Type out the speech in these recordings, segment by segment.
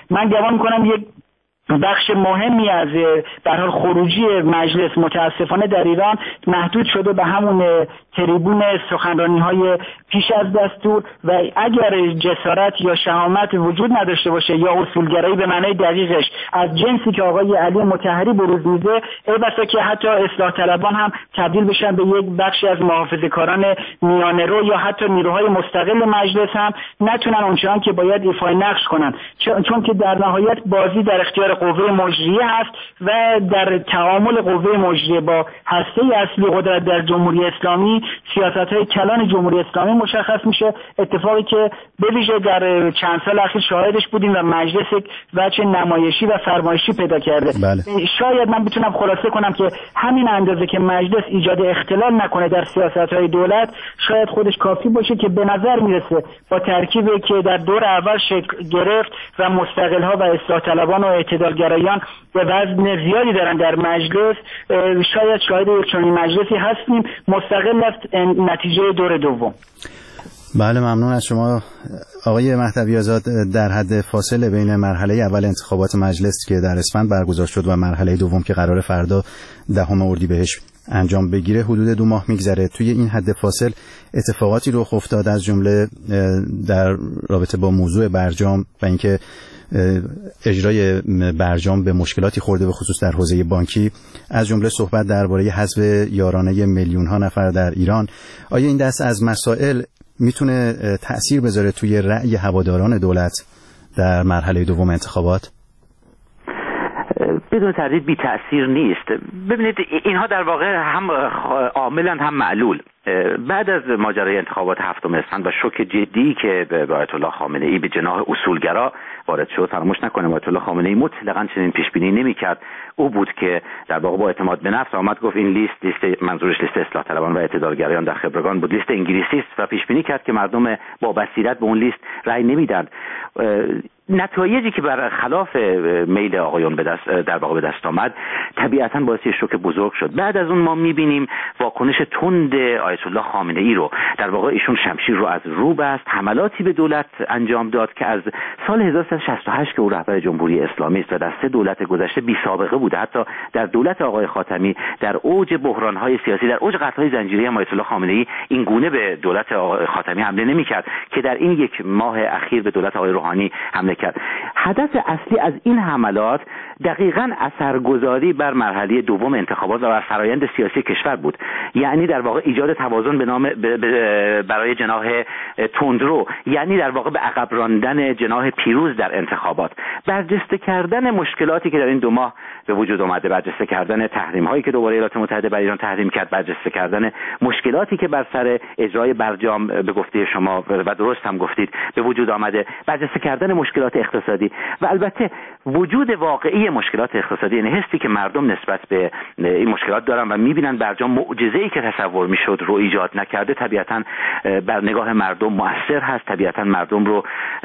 من گمان می‌کنم یک بخش مهمی از به هر حال خروجی مجلس متاسفانه در ایران محدود شده به همون تریبون سخنرانی‌های پیش از دستور و اگر جسارت یا شهامت وجود نداشته باشه یا اصولگرایی به معنای دقیقش از جنسی که آقای علی مطهری بروز میده، ای بسا که حتی اصلاح طلبان هم تبدیل بشن به یک بخشی از محافظه‌کاران میانه‌رو یا حتی نیروهای مستقل مجلس هم نتونن اونچنان که باید ایفای نقش کنن، چون که در نهایت بازی در اختیار قوه مجریه هست و در تعامل قوه مجریه با هسته اصلی قدرت در جمهوری اسلامی سیاست‌های کلان جمهوری اسلامی مشخص میشه، اتفاقی که به ویژه در چند سال اخیر شاهدش بودیم و مجلس یک وجه نمایشی و فرمایشی پیدا کرده. بله. شاید من بتونم خلاصه کنم که همین اندازه که مجلس ایجاد اختلال نکنه در سیاست‌های دولت شاید خودش کافی باشه که به نظر میرسه با ترکیبی که در دور اول شکل گرفت و مستقل‌ها و اصلاح طلبان و اعتدالگرایان به وزن زیادی دارن در مجلس، شاید شاهد یک چنین مجلسی هستیم مستقل از نتیجه دور دوم. بله، ممنون از شما آقای مهدوی آزاد. در حد فاصله بین مرحله اول انتخابات مجلس که در اسفند برگزار شد و مرحله دوم که قرار فردا 10 اردیبهشت انجام بگیره حدود 2 ماه میگذره. توی این حد فاصل اتفاقاتی رخ افتاد، از جمله در رابطه با موضوع برجام و اینکه اجرای برجام به مشکلاتی خورده به خصوص در حوزه بانکی، از جمله صحبت درباره حذف یارانه میلیون ها نفر در ایران. آیا این دست از مسائل میتونه تأثیر بذاره توی رأی هواداران دولت در مرحله دوم انتخابات؟ بدون تردید بی تأثیر نیست. ببینید اینها در واقع هم عاملا هم معلول. بعد از ماجرای انتخابات 7 اسفند و شوک جدی که به آیت الله خامنه ای به جناح اصولگرا وارد شد، فراموش نکنیم آیت الله خامنه ای مطلقاً چنین پیش بینی نمی‌کرد. او بود که در واقع با اعتماد به نفس آمد گفت این لیست منظورش لیست اصلاح طلبان و اعتدالگرایان در خبرگان بود، لیست انگلیسی است و پیش بینی کرد که مردم با بصیرت به اون لیست رأی نمیدن. نتایجی که برخلاف میل آقایون در واقع به دست آمد طبیعتاً باعث شوک بزرگ شد. بعد از اون ما می‌بینیم واکنش تند آیت الله خامنه ای رو، در واقع ایشون شمشیر رو از رو بست، حملاتی به دولت انجام داد که از سال 1368 که او رهبر جمهوری اسلامی است و در 3 دولت گذشته بی سابقه بوده. حتی در دولت آقای خاتمی در اوج بحران‌های سیاسی، در اوج قتل‌های زنجیره آیت الله خامنه ای این گونه به دولت آقای خاتمی حمله نمی‌کرد که در این 1 ماه اخیر به دولت آقای روحانی حمله کرد. هدف اصلی از این حملات دقیقاً اثرگذاری بر مرحله دوم انتخابات و بر فرایند سیاسی کشور بود. یعنی در واقع ایجاد توازن برای جناح تندرو، یعنی در واقع به عقب راندن جناح پیروز در انتخابات، برجسته کردن مشکلاتی که در این 2 ماه به وجود اومده، برجسته کردن تحریم هایی که دوباره ایالات متحده بر ایران تحریم کرد، برجسته کردن مشکلاتی که بر سر اجرای برجام به گفته شما و درست هم گفتید به وجود آمده، برجسته کردن مشکلات اقتصادی و البته وجود واقعی مشکلات اقتصادی، یعنی حسی که مردم نسبت به این مشکلات دارن و میبینن برجام معجزه‌ای که تصور میشد رو ایجاد نکرده، طبیعتاً بر نگاه مردم مؤثر هست، طبیعتاً مردم رو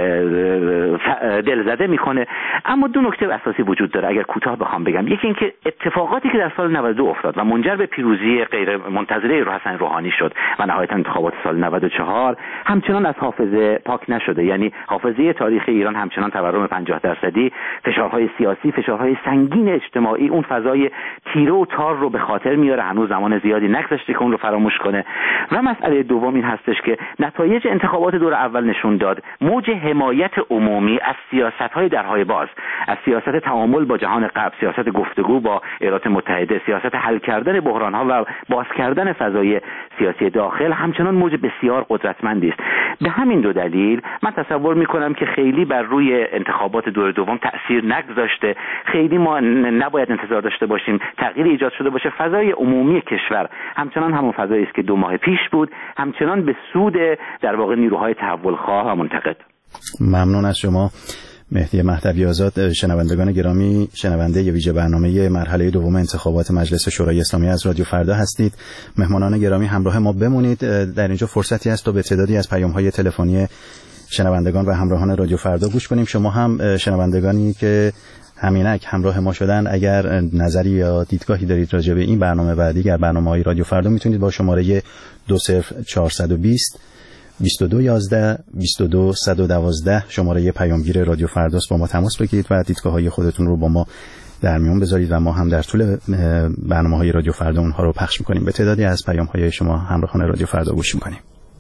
دلزده میکنه. اما 2 نکته اساسی وجود داره اگر کوتاه بخوام بگم. یکی اینکه اتفاقاتی که در سال 92 افتاد و منجر به پیروزی غیر منتظره حسن روحانی شد و نهایتاً انتخابات سال 94 همچنان از حافظه پاک نشده. یعنی حافظه تاریخ ایران همچنان تورم 50%، فشارهای سیاسی، فشارهای سنگین اجتماعی، اون فضای تیره و تار رو به خاطر میاره. هنوز زمان زیادی نگذشته که اون رو فراموش کنه. و مسئله دوم این هستش که نتایج انتخابات دور اول نشون داد موج حمایت عمومی از سیاست‌های درهای باز، از سیاست تعامل با جهان غرب، سیاست گفتگو با ایالات متحده، سیاست حل کردن بحران‌ها و باز کردن فضای سیاسی داخل همچنان موج بسیار قدرتمندی است. به همین 2 دلیل من تصور می‌کنم که خیلی بر روی انتخابات دور دوم تأثیر نگذاشته. خیلی ما نباید انتظار داشته باشیم تغییر ایجاد شده باشه. فضای عمومی کشور همچنان همون فضایی است که 2 ماه پیش بود، همچنان به سود در واقع نیروهای تحولخواه و منتقد. ممنون از شما مهدی مهدوی آزاد. شنوندگان گرامی، شنونده ویژه برنامه مرحله دوم انتخابات مجلس شورای اسلامی از رادیو فردا هستید. مهمانان گرامی همراه ما بمونید. در اینجا فرصتی است تا به تعدادی از پیام‌های تلفنی شنوندگان و همراهان رادیو فردا گوش کنیم. شما هم شنوندگانی که همینک همراه ما شدن اگر نظری یا دیدگاهی دارید راجع به این برنامه و دیگر برنامه‌های رادیو فردا میتونید با شماره 20420 2211 22112 شماره پیامگیر رادیو فرداست. با ما تماس بگیرید و دیدگاه‌های خودتون رو با ما در میون بذارید و ما هم در طول برنامه‌های رادیو فردا اونها رو پخش می‌کنیم. به تعدادی از پیام‌های شما همراهان رادیو فردا گوش می‌کنیم.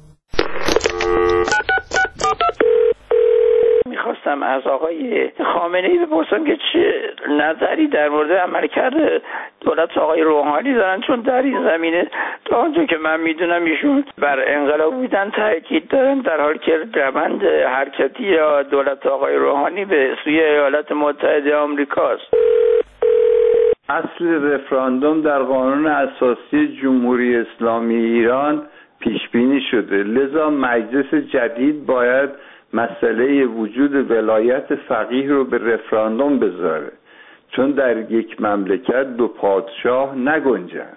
میخواستم از آقای خامنه‌ای بپرسم که چه نظری در مورد عملکرد دولت آقای روحانی دارن، چون در این زمینه تا آنجا که من میدونم ایشون بر انقلاب بودن تاکید دارن، در حالی که روند حرکتی یا دولت آقای روحانی به سوی ایالات متحده آمریکاست. اصل رفراندوم در قانون اساسی جمهوری اسلامی ایران پیش بینی شده، لذا مجلس جدید باید مسئله وجود ولایت فقیه رو به رفراندوم بذاره، چون در یک مملکت دو پادشاه نگنجند.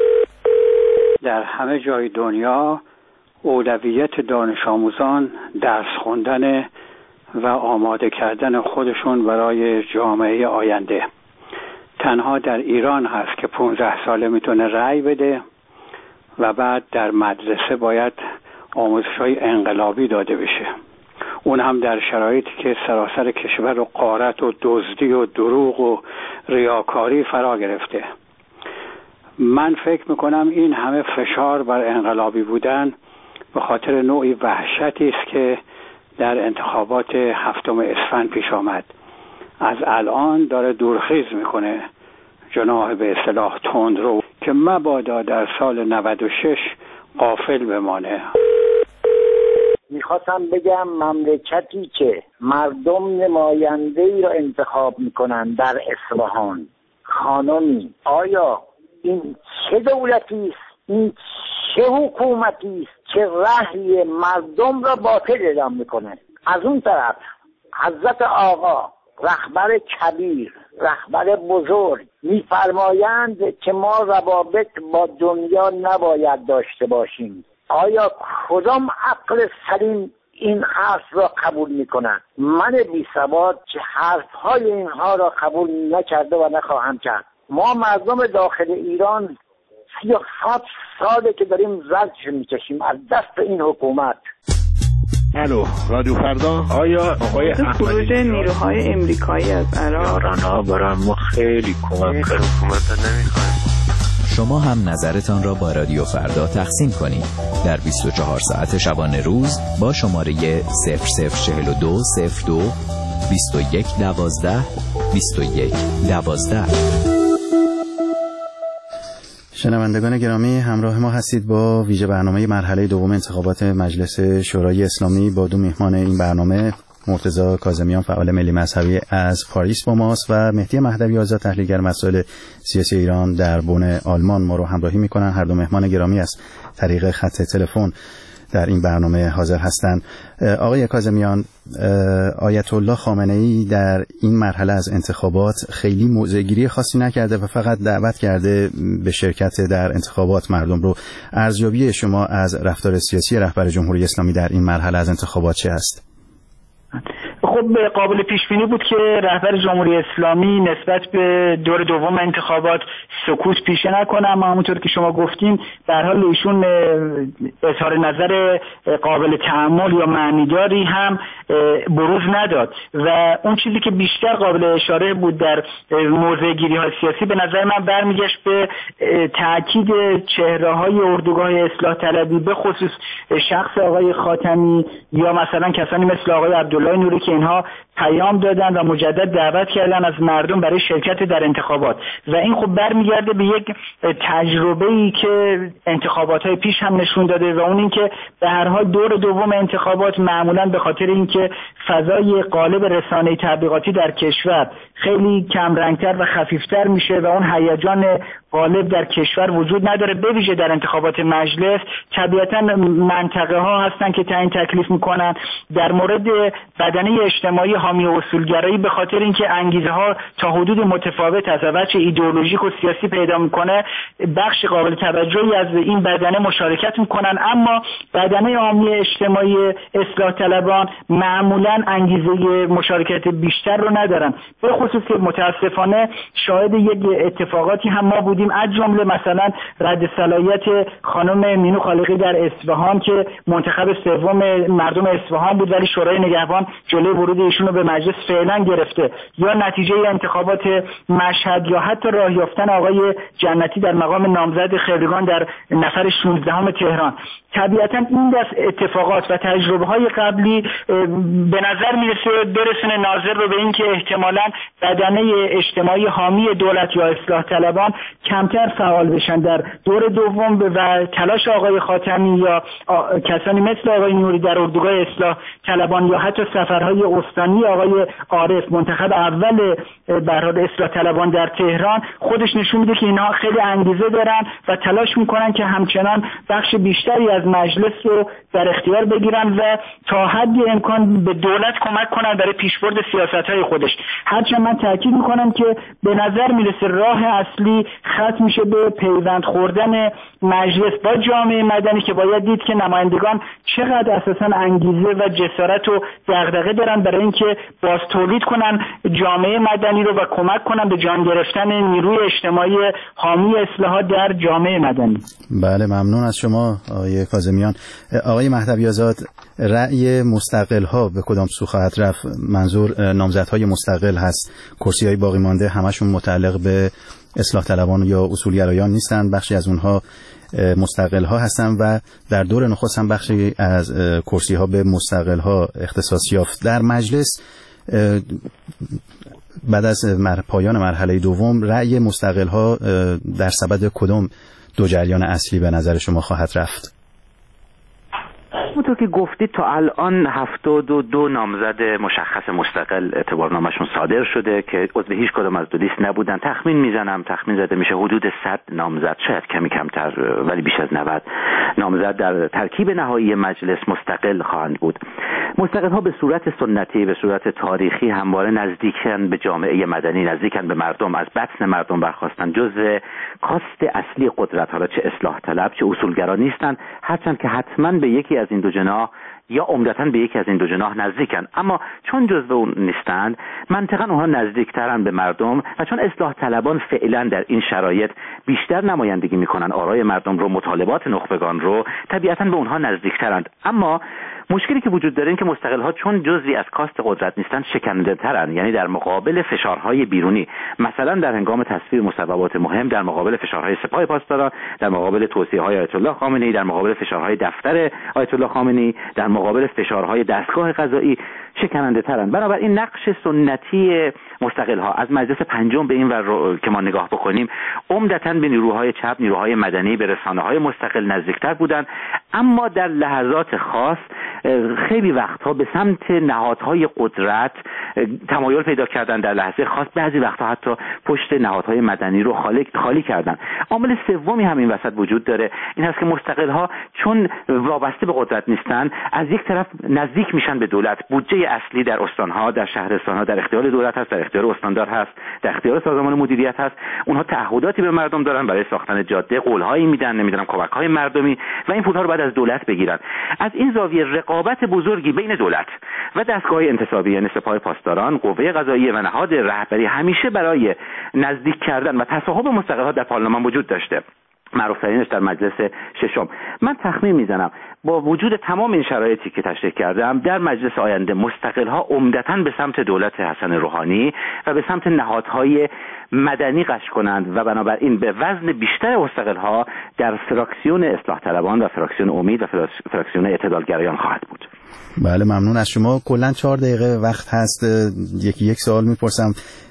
در همه جای دنیا اولویت دانش آموزان درس خوندن و آماده کردن خودشون برای جامعه آینده. تنها در ایران هست که 15 ساله میتونه رأی بده و بعد در مدرسه باید آموزش‌های انقلابی داده بشه، اون هم در شرایطی که سراسر کشور و غارت و دزدی و دروغ و ریاکاری فرا گرفته. من فکر میکنم این همه فشار بر انقلابی بودن به خاطر نوعی وحشتی است که در انتخابات 7 اسفند پیش آمد. از الان داره دورخیز میکنه جناح به اصطلاح تندرو که مبادا در سال 96 غافل بمانه. میخواستم بگم مملکتی که مردم نماینده‌ای را انتخاب میکنن در اصفهان، خانمی، آیا این چه دولتی است؟ این چه حکومتی است که رأی مردم را باطل اعلام میکنه؟ از اون طرف حضرت آقا رهبر کبیر، رهبر بزرگ میفرمایند که ما روابط با دنیا نباید داشته باشیم. آیا کدام عقل سلیم این حرف را قبول میکنند؟ من بی سواد که حرفهای اینها را قبول نکرده و نخواهم کرد. ما مردم داخل ایران 37 ساله که داریم زجر میکشیم از دست این حکومت. الو رادیو فردا. آیا آقای خروج نیروهای امریکایی از عراق ایران‌ها برای ما خیلی کمک کرد. حکومت نمیخوایم. شما هم نظرتان را با رادیو فردا تقسیم کنید در 24 ساعت شبانه روز با شماره 0042 02 21 12 21 12. شنوندگان گرامی، همراه ما هستید با ویژه برنامه مرحله دوم انتخابات مجلس شورای اسلامی با دو میهمان این برنامه. مرتضی کاظمیان فعال ملی مذهبی از پاریس با ماست و مهدی مهدوی آزاد تحلیلگر مسائل سیاسی ایران در بن آلمان ما رو همراهی میکنن. هر دو مهمان گرامی از طریق خط تلفن در این برنامه حاضر هستند. آقای کاظمیان، آیت الله خامنه‌ای در این مرحله از انتخابات خیلی موضع‌گیری خاصی نکرده و فقط دعوت کرده به شرکت در انتخابات مردم رو. ارزیابی شما از رفتار سیاسی رهبر جمهوری اسلامی در این مرحله از انتخابات چه است؟ خب قابل پیش بینی بود که رهبر جمهوری اسلامی نسبت به دور دوم انتخابات سکوت پیشه نکنه، اما همونطور که شما گفتین در حال ایشون اظهار نظر قابل تأمل یا معنیداری هم بروز نداد و اون چیزی که بیشتر قابل اشاره بود در موضع گیری های سیاسی به نظر من برمیگشت به تاکید چهره های اردوگاه اصلاح طلبی، به خصوص شخص آقای خاتمی یا مثلا کسانی مثل آقای عبدالله نوری که اینها پیام دادن و مجدد دعوت کردن از مردم برای شرکت در انتخابات و این خب برمیگرده به یک تجربه‌ای که انتخابات‌های پیش هم نشون داده و اون این که به هر حال دور دوم انتخابات معمولاً به خاطر اینکه فضای قالب رسانه‌ای تبلیغاتی در کشور خیلی کم رنگتر و خفیفتر میشه و اون هیجان غالب در کشور وجود نداره، به ویژه در انتخابات مجلس طبیعتاً منطقه ها هستن که تعیین تکلیف میکنن. در مورد بدنه اجتماعی حامی اصولگرایی به خاطر اینکه انگیزه ها تا حدود متفاوت از بچه ایدئولوژیک و سیاسی پیدا میکنه بخش قابل توجهی از این بدنه مشارکت میکنن، اما بدنه عامی اجتماعی اصلاح طلبان معمولا انگیزه مشارکت بیشتر رو ندارن. به خصوص که متاسفانه شاهد یک اتفاقاتی هم ما بودیم، از جمله مثلا رد صلاحیت خانم مینو خالقی در اصفهان که منتخب سوم مردم اصفهان بود ولی شورای نگهبان جلوی ورود ایشون رو به مجلس فعلا گرفته، یا نتیجه انتخابات مشهد، یا حتی راه یافتن آقای جنتی در مقام نامزد خبرگان در نفر 16 تهران. طبیعتا این دست اتفاقات و تجربه های قبلی به نظر میرسه برسونه ناظر رو به این که احتمالاً بدنه اجتماعی حامی دولت یا اصلاح طلبان کمتر فعال بشن در دور دوم و تلاش آقای خاتمی یا کسانی مثل آقای نوری در اردوگاه اصلاح طلبان یا حتی سفرهای استانی آقای عارف منتخب اول برای اصلاح طلبان در تهران خودش نشون میده که اینها خیلی انگیزه دارن و تلاش میکنن که همچنان بخش بیشتری از مجلس رو در اختیار بگیرن و تا حدی امکان به دولت کمک کنن برای پیشبرد سیاست‌های خودش. هرچند من تاکید میکنم که به نظر میرسه راه اصلی ختم میشه به پیوند خوردن مجلس با جامعه مدنی که باید دید که نمایندگان چقدر اساساً انگیزه و جسارت و دغدغه دارن برای اینکه باز تولید کنن جامعه مدنی رو و کمک کنن به جان گرفتن نیروی اجتماعی حامی اصلاحات در جامعه مدنی. بله، ممنون از شما آقای کاظمیان. آقای مهدوی آزاد، رأی مستقل ها به کدام سو خواهد رفت؟ منظور نامزدهای مستقل هست، کرسی های باقی مانده همشون متعلق به اصلاح طلبان یا اصولگرایان نیستن، بخشی از اونها مستقل ها هستن و در دور نخست هم بخشی از کرسی ها به مستقل ها اختصاص یافت. در مجلس بعد از پایان مرحله دوم رأی مستقل ها در سبد کدام دو جریان اصلی به نظر شما خواهد رفت؟ همونطور که گفتید تا الان 72 نامزد مشخص مستقل اعتبارنامه‌شون صادر شده که عضو هیچ کدام از دو لیست نبودن. تخمین زده میشه حدود 100 نامزد، شاید کمی کمتر ولی بیش از 90 نامزد در ترکیب نهایی مجلس مستقل خواهند بود. مستقل ها به صورت سنتی، به صورت تاریخی همواره نزدیکن به جامعه مدنی، نزدیکن به مردم، از بطن مردم برخاستن، جزء کاست اصلی قدرت، حالا چه اصلاح طلب چه اصولگرا نیستن، هرچند که حتما به یکی از این دو جناح یا عمدتاً به یکی از این دو جناح نزدیکن، اما چون جزء اون نیستند منطقاً اونها نزدیکترن به مردم و چون اصلاح طلبان فعلا در این شرایط بیشتر نمایندگی میکنن آرای مردم رو، مطالبات نخبگان رو، طبیعتاً به اونها نزدیکترند. اما مشکلی که وجود داره این که مستقل ها چون جزئی از کاست قدرت نیستن شکننده ترن، یعنی در مقابل فشارهای بیرونی، مثلا در هنگام تصویب مصوبات مهم، در مقابل فشارهای سپاه پاسداران، در مقابل توصیه‌های آیت الله خامنه‌ای، در مقابل فشارهای دفتر آیت الله خامنه‌ای، در مقابل فشارهای دستگاه قضایی شکننده ترن. بنابراین نقش سنتی مستقل ها از مجلس پنجم به این ور که ما نگاه بکنیم عمدتاً به نیروهای چپ، نیروهای مدنی، به رسانه‌های مستقل نزدیکتر بودن، اما در لحظات خاص خیلی وقتها به سمت نهادهای قدرت تمایل پیدا کردن، در لحظه خاص بعضی وقتها حتی پشت نهادهای مدنی رو خالی کردن. عامل سومی هم این وسط وجود داره، این هست که مستقل ها چون وابسته به قدرت نیستن از یک طرف نزدیک میشن به دولت، بودجه اصلی در استانها، در شهرستانها در اختیار دولت هست، در اختیار استاندار هست، در اختیار سازمان مدیریت هست، اونها تعهداتی به مردم دارن برای ساختن جاده، قولهایی میدن، نمیدونم کمک‌های مردمی و این پول‌ها رو بعد از دولت بگیرن. از این زاویه رقابت بزرگی بین دولت و دستگاه انتصابی یعنی سپاه پاسداران، قوه قضاییه و نهاد رهبری همیشه برای نزدیک کردن و تصاحب مستقل‌ها در پارلمان وجود داشته. معروف‌ترینش در مجلس ششم. من تخمین میزنم با وجود تمام این شرایطی که تشریح کردم در مجلس آینده مستقل‌ها عمدتاً به سمت دولت حسن روحانی و به سمت نهادهای مدنی قش کنند و بنابراین به وزن بیشتر مستقل‌ها در فراکسیون اصلاح طلبان و فراکسیون امید و فراکسیون اعتدالگرایان خواهد بود. بله، ممنون از شما. کلاً 4 دقیقه وقت هست. یک سوال میپرسم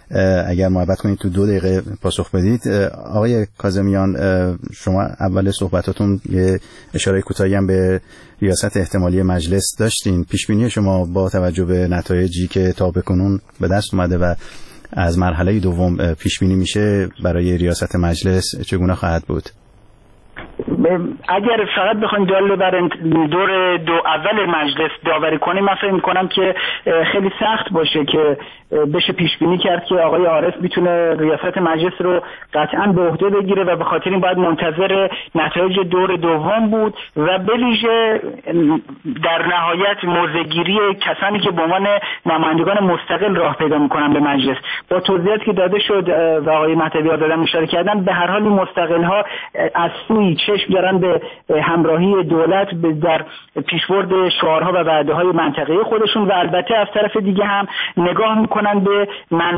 اگر محبت کنید تو 2 دقیقه پاسخ بدید. آقای کاظمیان، شما اول صحبتاتون یه اشاره کوتاهی هم به ریاست احتمالی مجلس داشتین. پیشبینی شما با توجه به نتایجی که تا بکنون به دست اومده و از مرحله دوم پیشبینی میشه برای ریاست مجلس چگونه خواهد بود؟ اگر فقط بخوایم جالب بر دور دو اول مجلس داوری کنیم، من فکر می‌کنم که خیلی سخت باشه که بشه پیش بینی کرد که آقای عارف میتونه ریاست مجلس رو قطعاً به عهده بگیره و به خاطر این باید منتظر نتایج دور دوم بود و به ویژه در نهایت موضع‌گیری کسانی که به عنوان نمایندگان مستقل راه پیدا میکنن به مجلس. با توضیحاتی که داده شد و آقای مهدوی آزاد اشاره کردن، به هر حال این مستقل‌ها از سوی چشم دارن به همراهی دولت در پیشبرد شعارها و وعده‌های منطقه‌ای خودشون و البته از طرف دیگه هم نگاه میکنن به